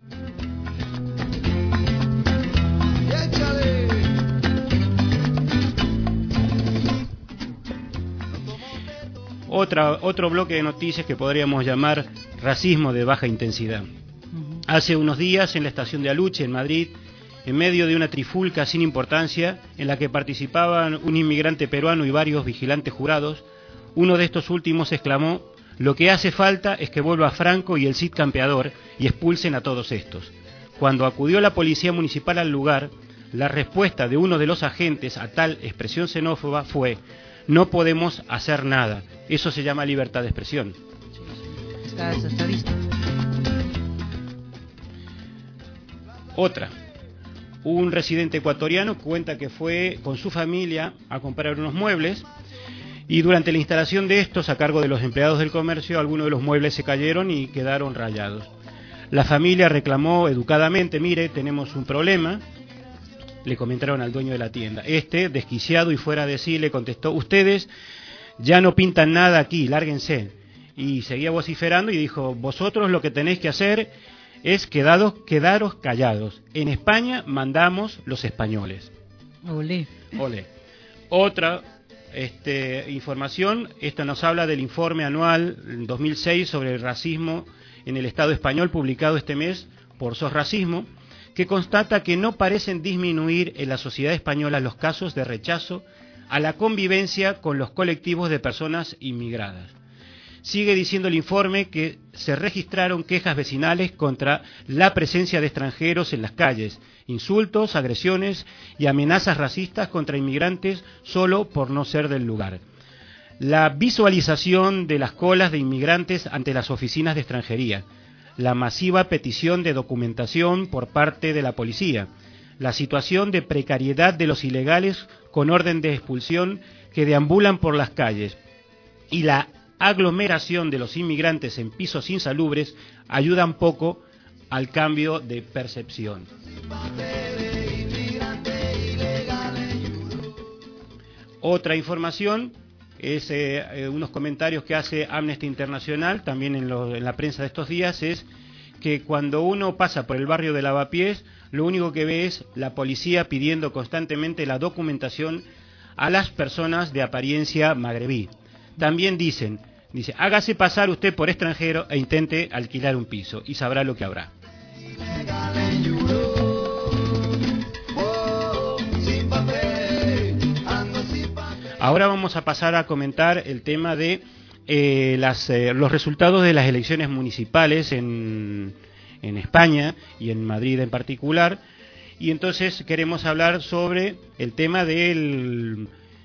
Otro bloque de noticias que podríamos llamar racismo de baja intensidad. Hace unos días en la estación de Aluche, en Madrid, en medio de una trifulca sin importancia en la que participaban un inmigrante peruano y varios vigilantes jurados, uno de estos últimos exclamó: "Lo que hace falta es que vuelva Franco y el Cid Campeador y expulsen a todos estos". Cuando acudió la policía municipal al lugar, la respuesta de uno de los agentes a tal expresión xenófoba fue: "No podemos hacer nada, eso se llama libertad de expresión". Está visto. Otra. Un residente ecuatoriano cuenta que fue con su familia a comprar unos muebles y durante la instalación de estos, a cargo de los empleados del comercio, algunos de los muebles se cayeron y quedaron rayados. La familia reclamó educadamente: mire, tenemos un problema. Le comentaron al dueño de la tienda. Este, desquiciado y fuera de sí, le contestó: ustedes ya no pintan nada aquí, lárguense. Y seguía vociferando y dijo: vosotros lo que tenéis que hacer es quedaros callados. En España mandamos los españoles. Olé. Olé. Otra información, esta nos habla del informe anual 2006 sobre el racismo en el Estado español, publicado este mes por SOS Racismo, que constata que no parecen disminuir en la sociedad española los casos de rechazo a la convivencia con los colectivos de personas inmigradas. Sigue diciendo el informe que se registraron quejas vecinales contra la presencia de extranjeros en las calles, insultos, agresiones y amenazas racistas contra inmigrantes solo por no ser del lugar. La visualización de las colas de inmigrantes ante las oficinas de extranjería, la masiva petición de documentación por parte de la policía, la situación de precariedad de los ilegales con orden de expulsión que deambulan por las calles y la aglomeración de los inmigrantes en pisos insalubres ayudan poco al cambio de percepción. Otra información es unos comentarios que hace Amnesty International, también en la prensa de estos días, es que cuando uno pasa por el barrio de Lavapiés, lo único que ve es la policía pidiendo constantemente la documentación a las personas de apariencia magrebí. También dice, hágase pasar usted por extranjero e intente alquilar un piso y sabrá lo que habrá. Ahora vamos a pasar a comentar el tema de los resultados de las elecciones municipales en España y en Madrid en particular. Y entonces queremos hablar sobre el tema del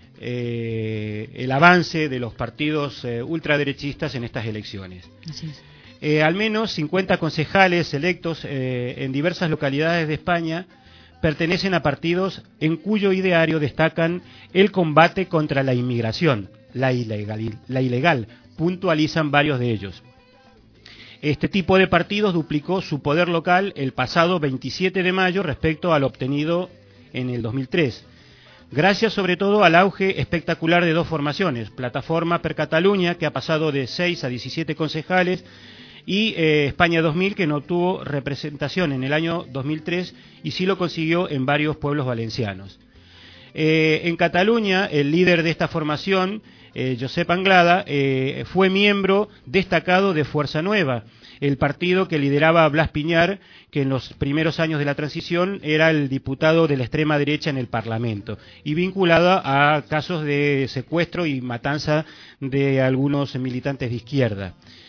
el avance de los partidos ultraderechistas en estas elecciones. Así es. Al menos 50 concejales electos en diversas localidades de España pertenecen a partidos en cuyo ideario destacan el combate contra la inmigración, la ilegal, puntualizan varios de ellos. Este tipo de partidos duplicó su poder local el pasado 27 de mayo respecto al obtenido en el 2003. Gracias sobre todo al auge espectacular de dos formaciones, Plataforma per Catalunya, que ha pasado de 6 a 17 concejales, y España 2000, que no tuvo representación en el año 2003 y sí lo consiguió en varios pueblos valencianos. En Cataluña, el líder de esta formación, Josep Anglada, fue miembro destacado de Fuerza Nueva, el partido que lideraba Blas Piñar, que en los primeros años de la transición era el diputado de la extrema derecha en el Parlamento, y vinculado a casos de secuestro y matanza de algunos militantes de izquierda.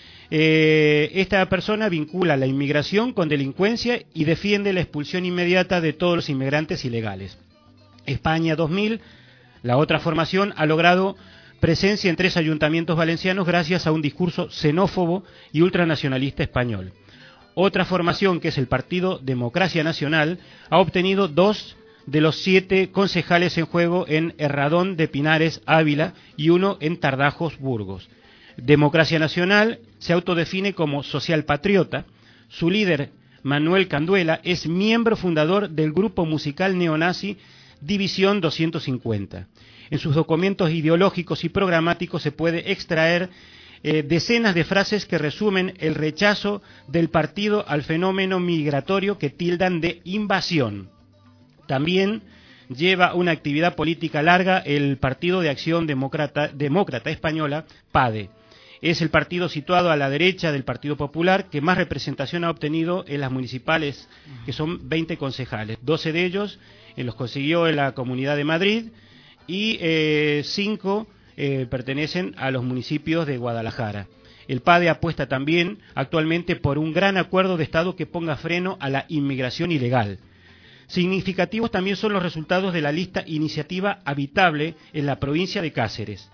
Esta persona vincula la inmigración con delincuencia y defiende la expulsión inmediata de todos los inmigrantes ilegales. España 2000, la otra formación, ha logrado presencia en 3 ayuntamientos valencianos gracias a un discurso xenófobo y ultranacionalista español. Otra formación, que es el Partido Democracia Nacional, ha obtenido 2 de los 7 concejales en juego en Herradón de Pinares, Ávila, y 1 en Tardajos, Burgos. Democracia Nacional se autodefine como socialpatriota. Su líder, Manuel Canduela, es miembro fundador del grupo musical neonazi División 250. En sus documentos ideológicos y programáticos se puede extraer decenas de frases que resumen el rechazo del partido al fenómeno migratorio que tildan de invasión. También lleva una actividad política larga el Partido de Acción Demócrata Española, PADE. Es el partido situado a la derecha del Partido Popular que más representación ha obtenido en las municipales, que son 20 concejales. 12 de ellos los consiguió en la Comunidad de Madrid y 5 pertenecen a los municipios de Guadalajara. El PADE apuesta también actualmente por un gran acuerdo de Estado que ponga freno a la inmigración ilegal. Significativos también son los resultados de la lista Iniciativa Habitable en la provincia de Cáceres.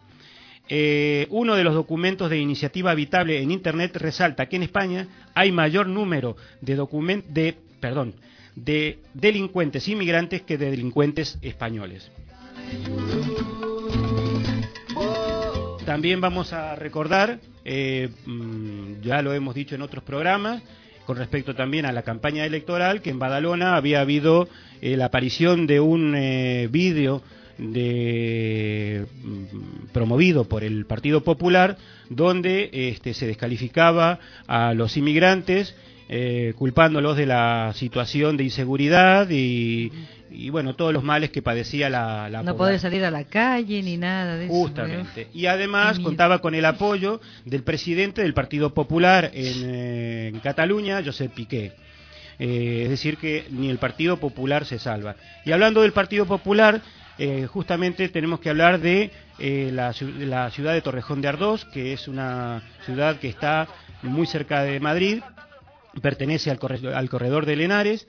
Uno de los documentos de Iniciativa Habitable en Internet resalta que en España hay mayor número de de delincuentes inmigrantes que de delincuentes españoles. También vamos a recordar, ya lo hemos dicho en otros programas, con respecto también a la campaña electoral, que en Badalona había habido la aparición de un vídeo promovido por el Partido Popular, donde se descalificaba a los inmigrantes, culpándolos de la situación de inseguridad y bueno, todos los males que padecía la no población. poder salir a la calle ni nada de eso. Justamente. Y además contaba con el apoyo del presidente del Partido Popular en Cataluña, Josep Piqué. Es decir, que ni el Partido Popular se salva. Y hablando del Partido Popular, justamente tenemos que hablar de la ciudad de Torrejón de Ardós, que es una ciudad que está muy cerca de Madrid, pertenece al corredor de Henares.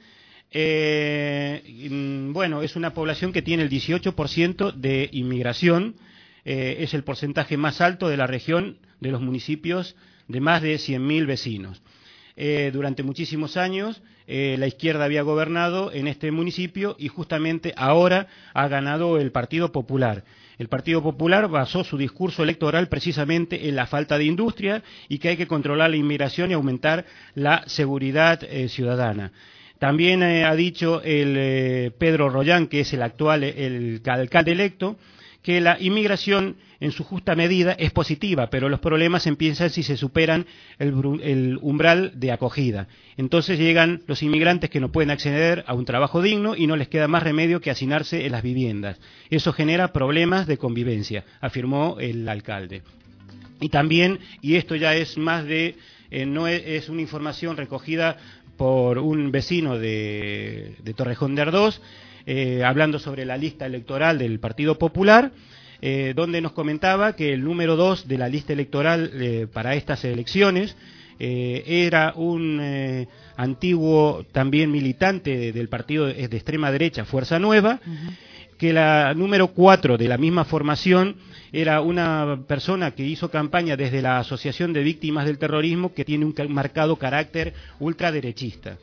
Bueno, es una población que tiene el 18% de inmigración, es el porcentaje más alto de la región, de los municipios de más de 100.000 vecinos. Durante muchísimos años la izquierda había gobernado en este municipio y justamente ahora ha ganado el Partido Popular. El Partido Popular basó su discurso electoral precisamente en la falta de industria y que hay que controlar la inmigración y aumentar la seguridad ciudadana. También ha dicho el Pedro Rollán, que es el actual alcalde electo, que la inmigración en su justa medida es positiva, pero los problemas empiezan si se superan el umbral de acogida. Entonces llegan los inmigrantes que no pueden acceder a un trabajo digno y no les queda más remedio que hacinarse en las viviendas. Eso genera problemas de convivencia, afirmó el alcalde. Y también, y esto ya es más de, no es una información recogida por un vecino de Torrejón de Ardós, hablando sobre la lista electoral del Partido Popular, donde nos comentaba que el número 2 de la lista electoral para estas elecciones era un antiguo también militante del partido de extrema derecha, Fuerza Nueva, que la número 4 de la misma formación era una persona que hizo campaña desde la Asociación de Víctimas del Terrorismo, que tiene un marcado carácter ultraderechista.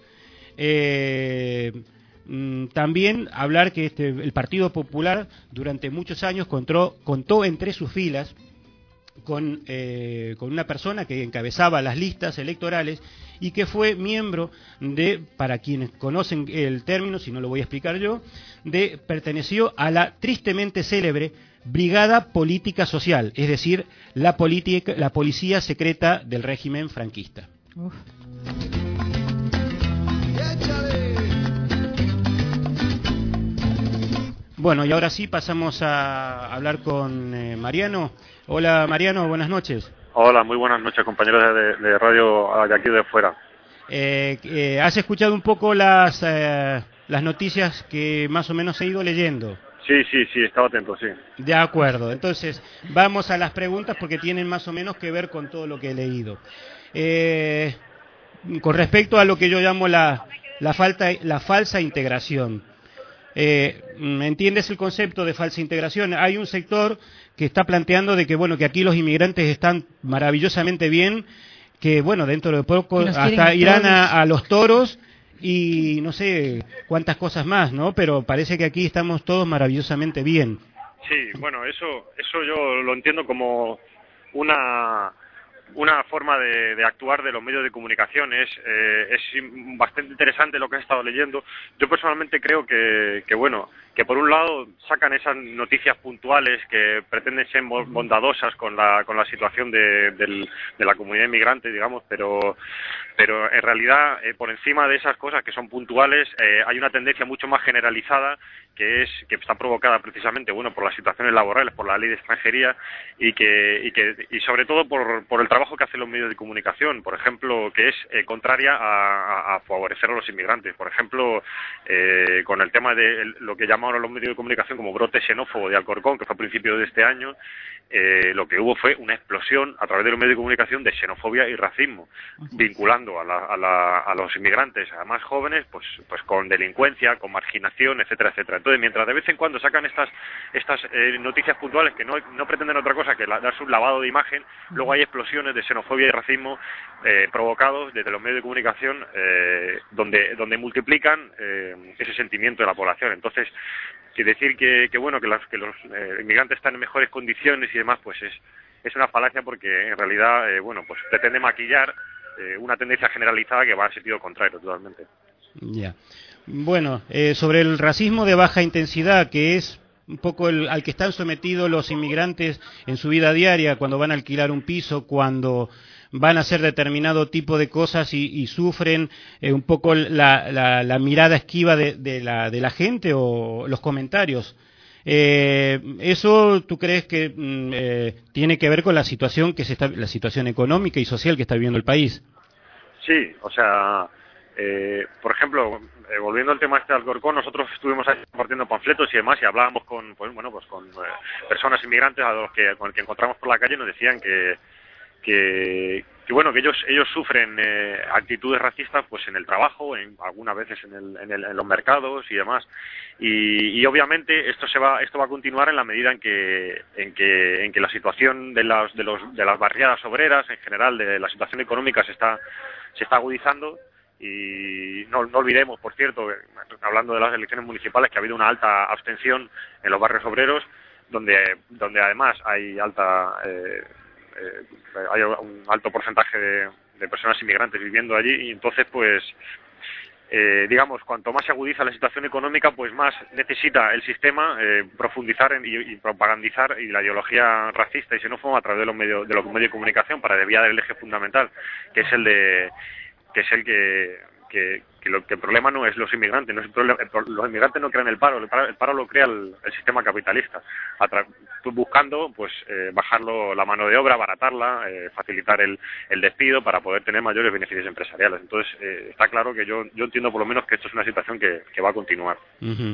También hablar que el Partido Popular durante muchos años contó entre sus filas con una persona que encabezaba las listas electorales y que fue miembro de, para quienes conocen el término, si no lo voy a explicar yo, perteneció a la tristemente célebre Brigada Política Social, es decir, la policía secreta del régimen franquista. Uf. Bueno, y ahora sí pasamos a hablar con Mariano. Hola Mariano, buenas noches. Hola, muy buenas noches, compañeros de radio de aquí de fuera. ¿Has escuchado un poco las noticias que más o menos he ido leyendo? Sí, estaba atento, sí. De acuerdo, entonces vamos a las preguntas porque tienen más o menos que ver con todo lo que he leído. Con respecto a lo que yo llamo la falsa integración. ¿Entiendes el concepto de falsa integración? Hay un sector que está planteando de que que aquí los inmigrantes están maravillosamente bien, que dentro de poco hasta irán a los toros y no sé cuántas cosas más, ¿no? Pero parece que aquí estamos todos maravillosamente bien. Sí, bueno, eso yo lo entiendo como una forma de actuar de los medios de comunicación. Es bastante interesante lo que he estado leyendo. Yo personalmente creo que por un lado sacan esas noticias puntuales que pretenden ser bondadosas con la situación de la comunidad inmigrante, digamos, pero en realidad por encima de esas cosas que son puntuales hay una tendencia mucho más generalizada que está provocada precisamente por las situaciones laborales, por la ley de extranjería y sobre todo por el trabajo que hacen los medios de comunicación, por ejemplo, que es contraria a favorecer a los inmigrantes. Por ejemplo, con el tema de lo que llama ahora los medios de comunicación como brote xenófobo de Alcorcón, que fue a principios de este año, lo que hubo fue una explosión a través de los medios de comunicación de xenofobia y racismo, vinculando a los inmigrantes, a más jóvenes, pues con delincuencia, con marginación, etcétera, etcétera. Entonces, mientras de vez en cuando sacan estas noticias puntuales que no pretenden otra cosa que darse un lavado de imagen, luego hay explosiones de xenofobia y racismo provocados desde los medios de comunicación donde multiplican ese sentimiento de la población. Entonces, decir que los inmigrantes están en mejores condiciones y demás, pues es una falacia, porque en realidad pues pretende maquillar una tendencia generalizada que va en sentido contrario totalmente. Ya. Bueno, sobre el racismo de baja intensidad, que es un poco al que están sometidos los inmigrantes en su vida diaria, cuando van a alquilar un piso, cuando van a hacer determinado tipo de cosas y sufren un poco la mirada esquiva de la gente o los comentarios. ¿Eso tú crees que tiene que ver con la situación la situación económica y social que está viviendo el país? Sí, o sea, por ejemplo, volviendo al tema de Alcorcón, nosotros estuvimos ahí compartiendo panfletos y demás, y hablábamos con personas inmigrantes con los que encontramos por la calle, y nos decían que ellos sufren actitudes racistas pues en el trabajo, algunas veces en los mercados y demás, y obviamente esto va a continuar en la medida en que la situación de las barriadas obreras, en general de la situación económica se está agudizando. Y no olvidemos, por cierto, hablando de las elecciones municipales, que ha habido una alta abstención en los barrios obreros, donde además hay hay un alto porcentaje de personas inmigrantes viviendo allí, y entonces pues cuanto más se agudiza la situación económica, pues más necesita el sistema profundizar y propagandizar y la ideología racista y xenófoba a través de los medios de comunicación, para desviar el eje fundamental, que es el problema no es los inmigrantes, no es el problema, los inmigrantes no crean el paro lo crea el sistema capitalista, buscando pues bajar la mano de obra, abaratarla, facilitar el despido para poder tener mayores beneficios empresariales. Entonces está claro que yo entiendo por lo menos que esto es una situación que va a continuar. Uh-huh.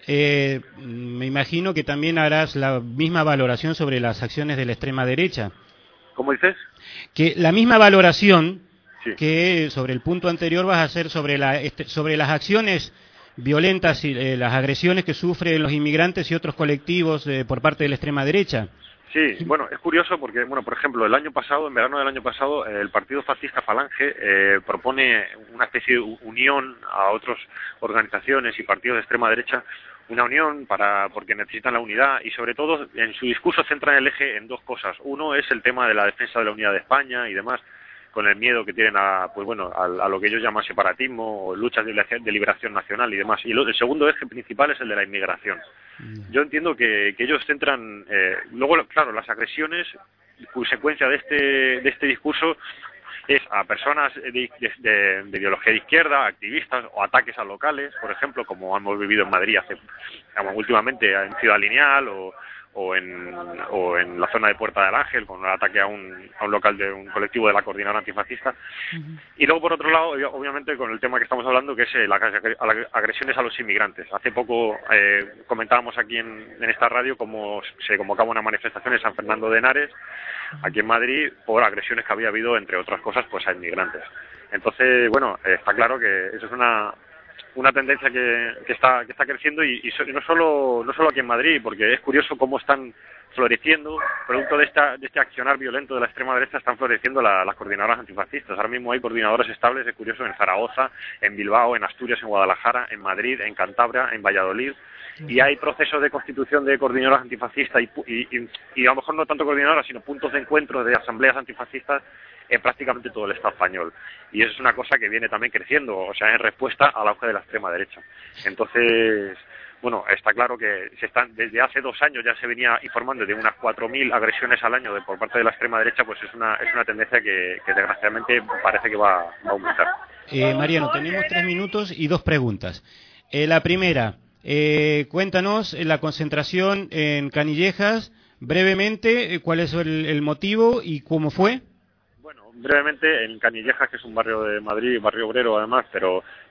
Me imagino que también harás la misma valoración sobre las acciones de la extrema derecha. ¿Cómo dices? Que la misma valoración sí, que sobre el punto anterior vas a hacer sobre las acciones violentas y las agresiones que sufren los inmigrantes y otros colectivos por parte de la extrema derecha. Sí, bueno, es curioso porque, por ejemplo, en verano del año pasado, el partido fascista Falange propone una especie de unión a otras organizaciones y partidos de extrema derecha, una unión porque necesitan la unidad, y sobre todo en su discurso centran el eje en dos cosas. Uno es el tema de la defensa de la unidad de España y demás, con el miedo que tienen a lo que ellos llaman separatismo o luchas de liberación nacional y demás. Y el segundo eje principal es el de la inmigración. Yo entiendo que ellos centran, luego, claro, las agresiones, consecuencia de este discurso, es a personas de ideología de izquierda, activistas, o ataques a locales, por ejemplo, como hemos vivido en Madrid últimamente en Ciudad Lineal o en la zona de Puerta del Ángel, con un ataque a un local de un colectivo de la Coordinadora Antifascista. Y luego, por otro lado, obviamente, con el tema que estamos hablando, que es las agresiones a los inmigrantes. Hace poco comentábamos aquí en esta radio cómo se convocaba una manifestación en San Fernando de Henares, aquí en Madrid, por agresiones que había habido, entre otras cosas, pues a inmigrantes. Entonces, está claro que eso es una tendencia que está creciendo, y no solo aquí en Madrid, porque es curioso cómo están floreciendo, producto de este accionar violento de la extrema derecha, están floreciendo las coordinadoras antifascistas. Ahora mismo hay coordinadoras estables, es curioso, en Zaragoza, en Bilbao, en Asturias, en Guadalajara, en Madrid, en Cantabria, en Valladolid, y hay procesos de constitución de coordinadoras antifascistas y a lo mejor no tanto coordinadoras, sino puntos de encuentro de asambleas antifascistas en prácticamente todo el Estado español. Y eso es una cosa que viene también creciendo, o sea, en respuesta al auge de la extrema derecha. Entonces, está claro que desde hace 2 años ya se venía informando de unas 4.000 agresiones al año por parte de la extrema derecha, pues es una tendencia que desgraciadamente parece que va a aumentar. Mariano, tenemos 3 minutos y 2 preguntas. La primera, cuéntanos la concentración en Canillejas, brevemente, cuál es el motivo y cómo fue. Brevemente, en Canillejas, que es un barrio de Madrid, barrio obrero además, pero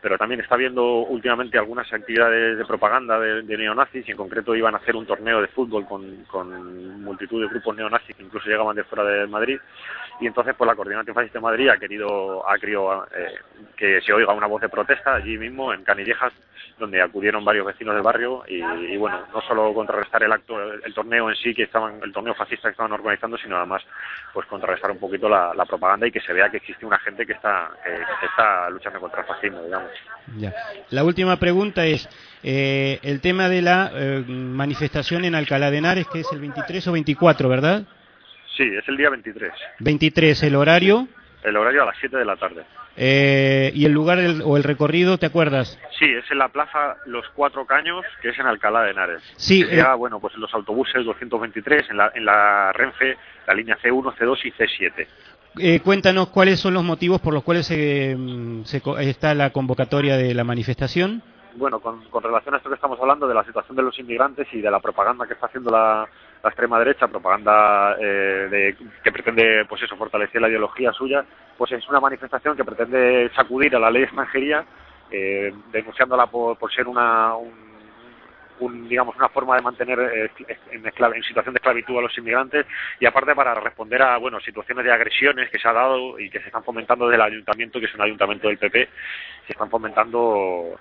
pero también está habiendo últimamente algunas actividades de propaganda de neonazis, y en concreto iban a hacer un torneo de fútbol con multitud de grupos neonazis que incluso llegaban de fuera de Madrid, y entonces pues la Coordinadora Antifascista de Madrid ha querido que se oiga una voz de protesta allí mismo en Canillejas, donde acudieron varios vecinos del barrio y bueno, no solo contrarrestar el torneo en sí, el torneo fascista que estaban organizando, sino además pues contrarrestar un poquito la propaganda y que se vea que existe una gente que está luchando contra el fascismo, digamos. Ya. La última pregunta es el tema de la manifestación en Alcalá de Henares, que es el 23 o 24, ¿verdad? Sí, es el día 23. 23, ¿el horario? El horario a las 7 de la tarde. ¿Y el lugar o el recorrido, te acuerdas? Sí, es en la plaza Los Cuatro Caños, que es en Alcalá de Henares. Sí. Bueno, pues en los autobuses 223, en la Renfe, la línea C1, C2 y C7. Cuéntanos cuáles son los motivos por los cuales está la convocatoria de la manifestación. Bueno, con relación a esto que estamos hablando, de la situación de los inmigrantes y de la propaganda que está haciendo la extrema derecha, propaganda que pretende, pues eso, fortalecer la ideología suya, pues es una manifestación que pretende sacudir a la ley de extranjería, denunciándola por ser digamos, una forma de mantener en situación de esclavitud a los inmigrantes, y aparte para responder a situaciones de agresiones que se ha dado y que se están fomentando desde el ayuntamiento, que es un ayuntamiento del PP, se están fomentando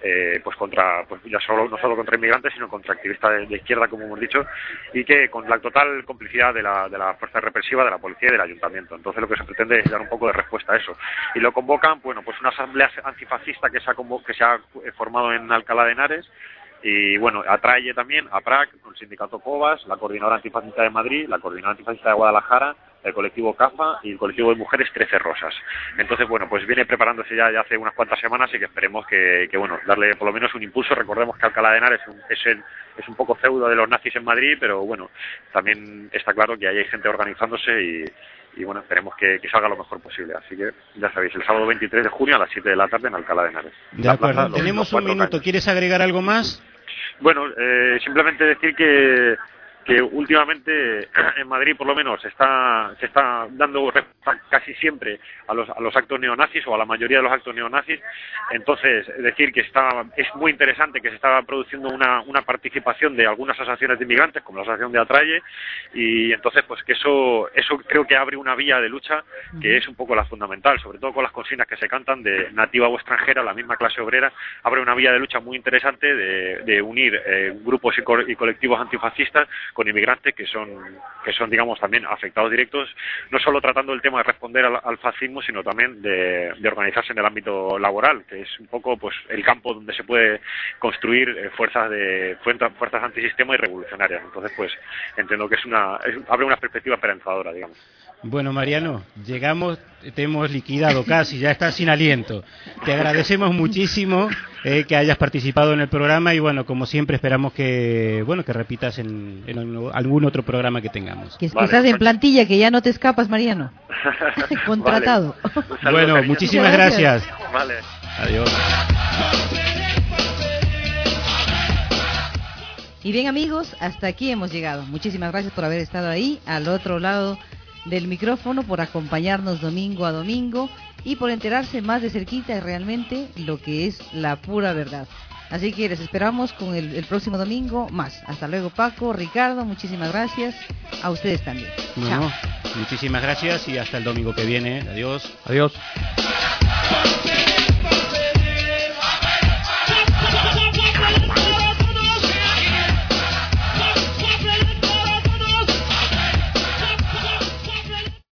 no solo contra inmigrantes, sino contra activistas de izquierda, como hemos dicho, y que con la total complicidad de la fuerza represiva, de la policía y del ayuntamiento. Entonces lo que se pretende es dar un poco de respuesta a eso. Y lo convocan, pues una asamblea antifascista que se ha formado en Alcalá de Henares, y atrae también a PRAC, el sindicato COVAS, la Coordinadora Antifascista de Madrid, la Coordinadora Antifascista de Guadalajara, el colectivo CAFA y el colectivo de mujeres 13 Rosas. Entonces, pues viene preparándose ya hace unas cuantas semanas, y que esperemos que darle por lo menos un impulso. Recordemos que Alcalá de Henares es un poco feudo de los nazis en Madrid, pero también está claro que ahí hay gente organizándose y esperemos que salga lo mejor posible. Así que ya sabéis, el sábado 23 de junio a las 7 de la tarde en Alcalá de Henares. De acuerdo, tenemos un minuto. ¿Quieres agregar algo más? Bueno, simplemente decir que últimamente en Madrid por lo menos se está dando respuesta casi siempre a los actos neonazis, o a la mayoría de los actos neonazis. Entonces, decir que es muy interesante que se está produciendo una participación de algunas asociaciones de inmigrantes, como la asociación de Atraye, y entonces pues que eso creo que abre una vía de lucha que es un poco la fundamental, sobre todo con las consignas que se cantan de nativa o extranjera, la misma clase obrera, abre una vía de lucha muy interesante de unir grupos y colectivos antifascistas con inmigrantes que son digamos también afectados directos, no solo tratando el tema de responder al fascismo, sino también de organizarse en el ámbito laboral, que es un poco pues el campo donde se puede construir fuerzas antisistema y revolucionarias. Entonces pues entiendo que abre una perspectiva esperanzadora, digamos. Bueno, Mariano, llegamos, te hemos liquidado casi, ya estás sin aliento. Te agradecemos muchísimo que hayas participado en el programa, y como siempre esperamos que repitas en algún otro programa que tengamos. Que estás en plantilla, que ya no te escapas, Mariano. Contratado. Vale. Bueno, muchísimas gracias. Vale. Adiós. Y bien, amigos, hasta aquí hemos llegado. Muchísimas gracias por haber estado ahí, al otro lado del micrófono, por acompañarnos domingo a domingo y por enterarse más de cerquita realmente lo que es la pura verdad. Así que les esperamos con el próximo domingo más. Hasta luego, Paco, Ricardo, muchísimas gracias. A ustedes también. Chao. Muchísimas gracias y hasta el domingo que viene. Adiós. Adiós.